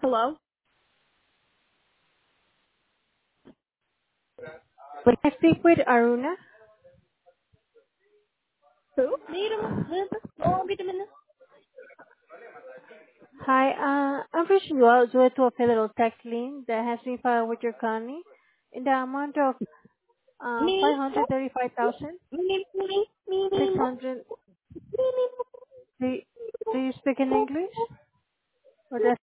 Hello? Can I speak with Aruna? Who? Wait a minute. Hi, I'm reaching you out due to a federal tax lien that has been filed with your county in the amount of Me? Me? 535,600. Do you speak in English? Or